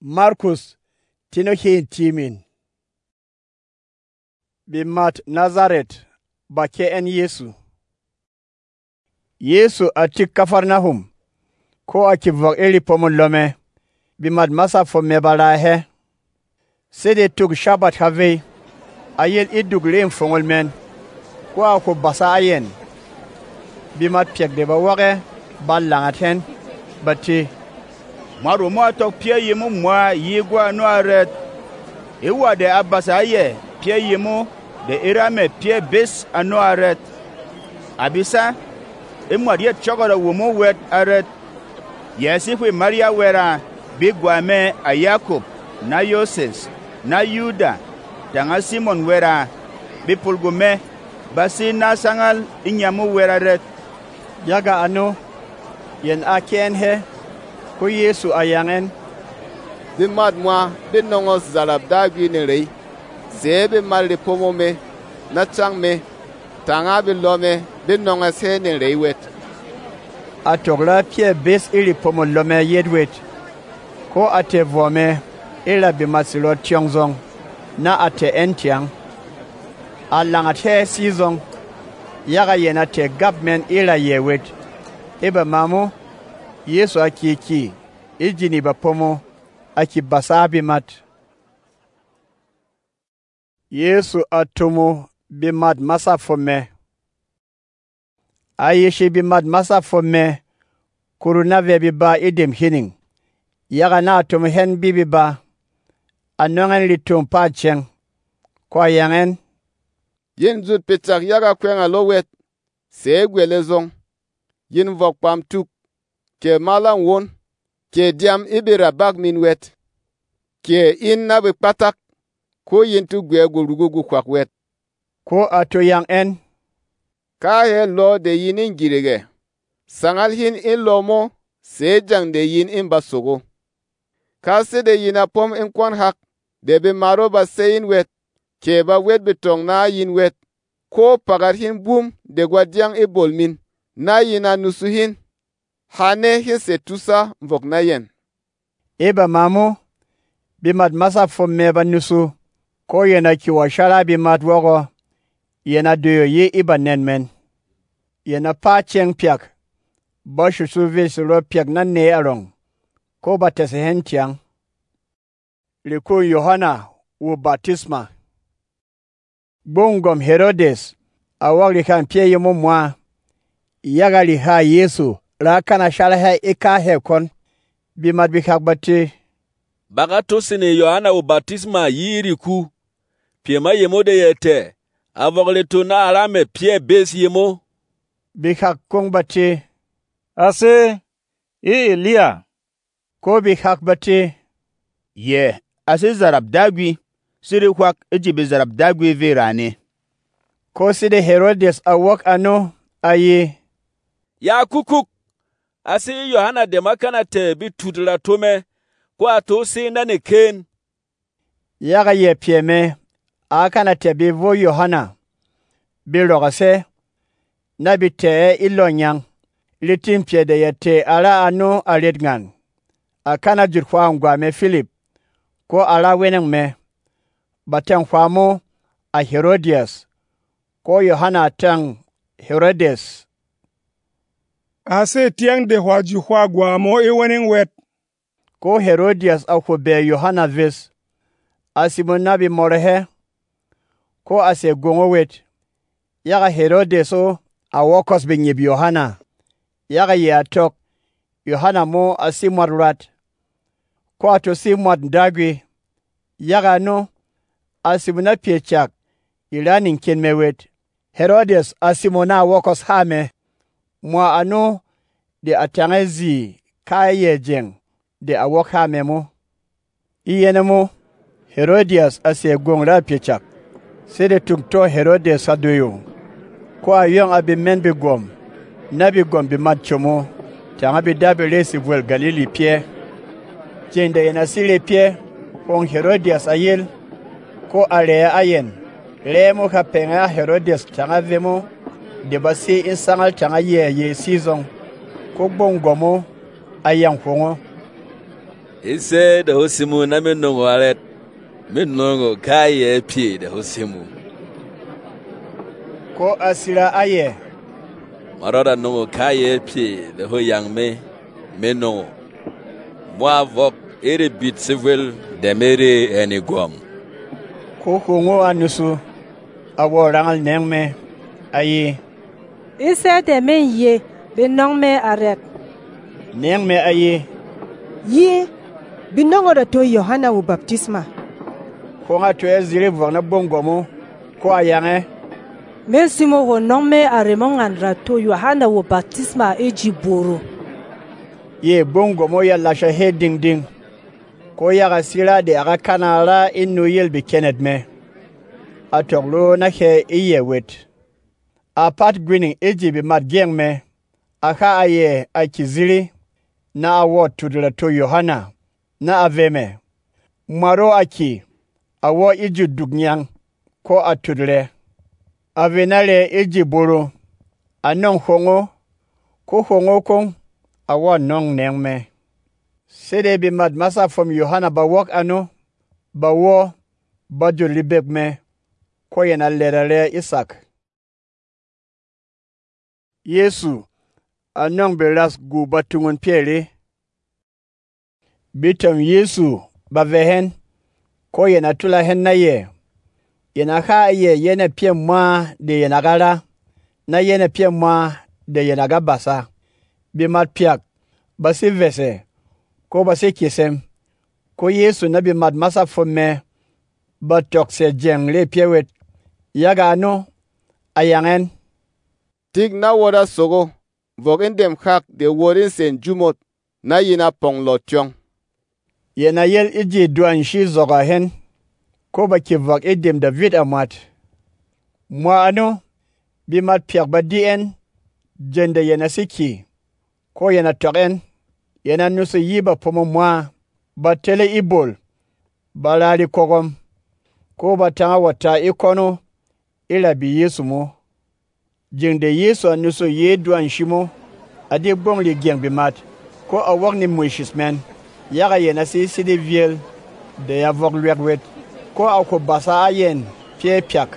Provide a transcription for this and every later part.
Markus tino hin timin. Bi mat Nazaret ba ke en Yesu. Yesu a tik Kafarnahum ko a kivok iri pomon lome bi mat masa fo mebara he. Sede tuk Shabbat have ayel idug leem fongol men ko a ko basa ayen bi mat piek de ba wage ba langat hen bati Maru mo tok pie yimu mwa yigwa no aret. Ewa de abasa ye pie yimu de irame pie bis ano aret. Abisa emwa de chogora womo wet aret. Yesi kwe Maria wera bigwa me a Jacob na Yoses na Yuda tanga Simon wera bipulgume basi na sangal inyamu wera ret. Yaga ano yen aken he ko Yesu ayangen bi mat mwa bi nongos zarab dagwi ne rei sebe malde pomo me na chang me tanga bi lome bi nongas he ne rei wet atogla pie bes iri pomo lome yedwet ko ate vome ila bi masilo tiongzong na ate entiang alanga the season yaga yena te gabmen ila yewet eba mamu Yesu akiki ijini bapomo akibasabi mat. Yesu atumu bimad masa fome. Ayeshi bimad masa fome kuruna vebiba idim hining. Yaga na atumu hen bibiba anongen litum pacheng kwa yangen. Yin zut pitak yaga kwenga lowet segwe lezong yin vokpam tuk ke malang won ke diam ibira bag min wet ke in na be patak ko yintu gwe gurugugu kwak wet ko ato yang en ka he lo de yinin girege sangal hin in lomo se jang de yin in basogo ka se de yina pom in kwan hak de be maro ba sein wet ke ba wet betong na yin wet ko pagar hin bum de gwadiang ibol min na yina nusuhin hane hise tusa mvok na yen. Eba mamu, bimad masa fomeba nusu, ko yena kiwa shala bimad wogo, yena duyo ye iba nenmen. Yena pa cheng piak, bashu suvis ro piak na ne arong, ko batese hen tiang. Liku Yohana u batisma. Bongom Herodes, awag kan pie yomo mwa, yaga liha Yesu, la kana shala he ika he kon bimad bikak bati baga tosine Yohana u batisma yiri ku piema yemo de yete avogle to na arame pie bes yemo bikak kong bati ase Elia ko bikak bati Ye ase zarab dagwi sire kwak ejibe zarab dagwi verane ko side Herodes awak ano aye ya kukuk ase Yohana de makana te bi tudra tome kwa to sinda ne ken yaga ye pieme akana te bi vo Yohana bi rogase na bi te ilonyang litin pie de yete ala anu aledngan akana jirkwa ngwa me Philip ko ala weneng me batang kwamo a Herodias ko Yohana tang Herodes ase tiang de hwaju hwagwa mo ewening wet ko Herodias ako be Yohana ves asimo nabi morehe ko ase gongo wet yaga Herodes o awokos be nyibi Yohana yaga ye atok Yohana mo asimwat rat ko ato simwat ndagwi yaga no asimo na piechak ilaning kenme wet Herodes asimo na awokos hame mwa ano de atangezi kaye jeng de awoka memo iyenemo Herodias ase gongra piechak sede tukto Herodes adoyo ko ayon abi men be gom nabi gom bi matchomo tanga bi dabe lesi vuel Galili pie jende yana sile pie on Herodias ayel ko ale ayen lemo ka penga Herodias tanga vemo de basi insangal tanga ye season ko bongomo ayang fongo Ise da hosimu na minungo aret. Minungo kaye pie da hosimu. Ko asira aye. Marada nungo kaye pie da ho yangme minungo. Moi vok ere bit sevel de mere eni guam. Ko kongo anusu awo rangal nengme aye. Ise de men ye binong me aret. Nengme aye. Ye binongo da to Yohana wo baptisma. Ko nga to ezire vona bongomo ko ayange. Mesimo wo nong me aremong andra to Yohana wo baptisma eji boro. Ye bongomo ya lasha he ding ding. Ko yaga sira de aga kanara inu yel bi kenet me. Atoglo na he iye wet. A pat grinning eji bi mat geng me. Aka aye akiziri na awo tudula to Yohana na aveme. Maro aki awo iji dugnyang ko atudule. Avenale iji boro. Anong hongo ko hongo kong awo nong nengme. Sede bi mat masa from Yohana ba wok ano ba wo ba jolibek me ko yena lerare Isak. Yesu anong belas gu batungun piere. Bitam Yesu ba vehen ko yena tula hen na ye. Yena ha ye yena pie mwa de yena gara na yena pie mwa de yena gabasa. Bi mat piak basi vese ko basi kisem ko Yesu na bi mat masa fome ba tokse jeng le piewet yaga ano ayangen. Tik na wada sogo, vogin dem hak de worin sen jumot na yina pong lo tiong. Yena yel iji duan shi zoga hen, ko ba ki vok idem David amat. Mwa ano, bi mat piak ba dien, jende yena siki, ko yena token, yena nusu yiba pomo mwa, ba tele ibol, ba lali kogom, ko ba tanga wata ikono, ila bi Yesu mo. Jende Yesu anusu ye duan shimo, adi bong li geng bi mat, ko awak ni mwishis men, yaga yena si sidi viel, de ya vok luek wet, ko ako basa ayen, pie piak.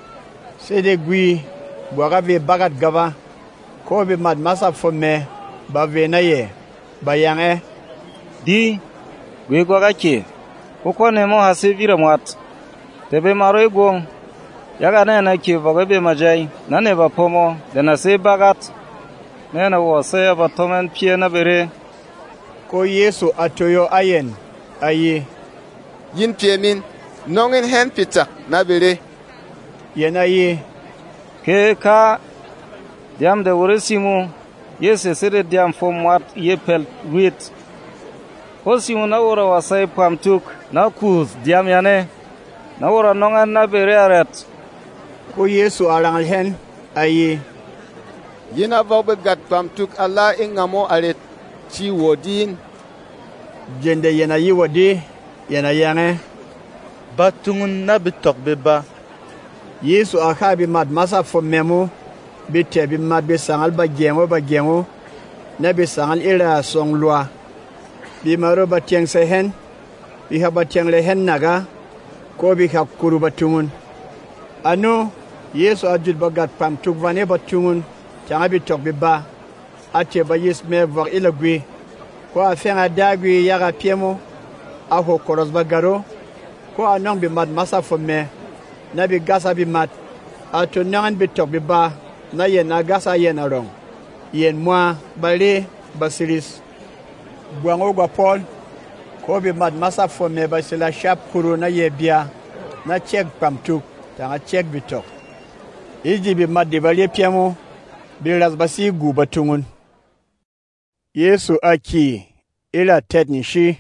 Sidi gui, bwaga vi bagat gava, ko bi mat masa fome, ba vena ye, ba yange. Di, gui gwaga ki, uko nemo hasi vira mwat, tebe maro igong, yaga nena ki voga be majai, nane ba pomo, dena se bagat, nena wo se ba tomen pie na bere. Ko Yesu atoyo ayen, aye. Yin pie min, nongin hen pitak na bere. Yena ye. Ke ka, diam de woresimu, yese sere diam fom wat ye pel wit. Hosimu na wora wasai pamtuk, na kuz diam yane, na wora nongan na bere aret. Ko Yesu arangal hen, aye. Yina vogbe gat pamtuk Allah ingamo aret, chi wodin. Jende yena yi wodi, yena yange. Batungun na bitok beba. Yesu aka bi mat masa fo memo, bi te bi mat bi sangal ba gengo, na bi sangal ila song lwa. Bi maro ba tieng se hen, bi ha ba tieng le hen naga, ko bi ha kuru batungun. Ano, Yesu ajud bagat pam tuk vane batungun, tanga bi tok bi ba, ate ba yes me vok ila gwi, ko a fenga dagwi yaga piemo, a ho koros bagaro, ko a nong bi mat masa fo me, na bi gasa bi mat, a to nangan bi tok bi ba, na yen na gasa yen arong. Yen mwa, bali, basilis. Buango gwa Paul, ko bi mat masa fo me basila shap kuru na ye bia, na chek pam tuk, tanga chek bi tok. Iji bi mat di bali piemo, bi razbasi gu batungun. Yesu aki, ila tet nishi.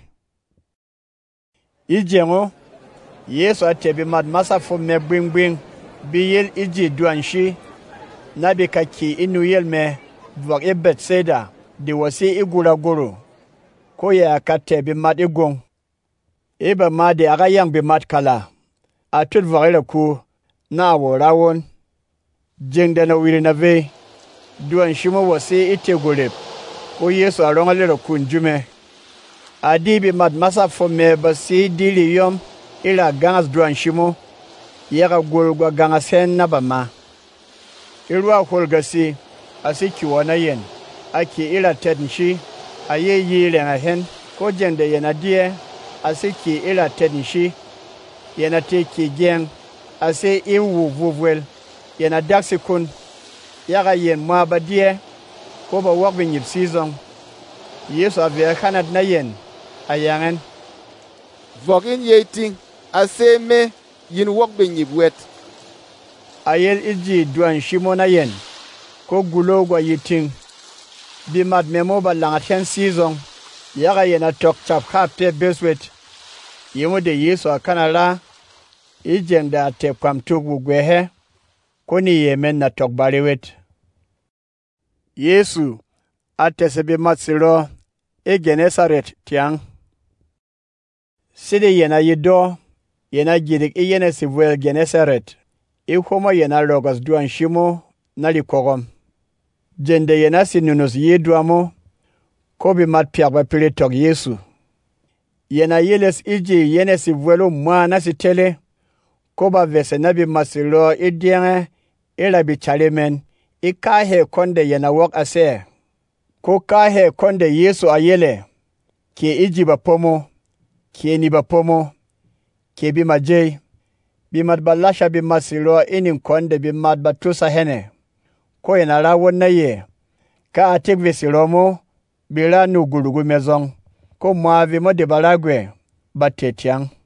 Ijengo, Yesu ate bi mat masa fo me bwing, bi yel iji duan shi, na bi kaki inu yel me, vok e Betseda, di wasi igula guru. Ko ya kate bi mat igong. Eba ma di aga yang bi mat kala. A tut vok ila ku, na awo rawon. Jeng dana wiri na ve, duan shimo wasi ite gulip. Ko Yesu aronga lero kun jume. adi bi mat masa fo me ba si dili yom ila gangas duan shimo yaga golgwa gangas hen na ba ma irwa holgasi asi kiwana yen aki ila tednshi aye yile nga hen ko jende yana die asi ki ila tednshi yana te ki gen asi iwu vuvwel yana daksi kun yaga yen ma ba die ko ba wak bin yip season Yesu avea kanat na yen ayangen Vogin yeting ase me yin wak bin yip wet. Ayel iji duan shimo na yen ko gulo gwa yiting bi mat memo ba langat season yaga yen a tok chap ka pe beswet yemo de Yesu akanala ijenda te kwam tugu gwehe koni yemen na tok bariwet. Yesu atesebe matsiro e Genesaret tiang. Sidi yena yido yena gidik e yena sivwel Genesaret. E homa yena logos duan shimo na likogom. Jende yena sinunus yiduamo kobi mat piakba pili tok Yesu. Yena yeles iji yena sivwelo mwa na sitele koba vese nabi masilo idienge ila bichalemen ikahe konde yena wok ase. Ko kahe konde Yesu ayele ke iji bapomo ke ni bapomo ke bimajei bimat balasha bimasilo inin konde bimat batusa hene ko yena rawon na ye ka atik visilomo bila nugulugu mezong ko mwavi mo de balagwe batetiang.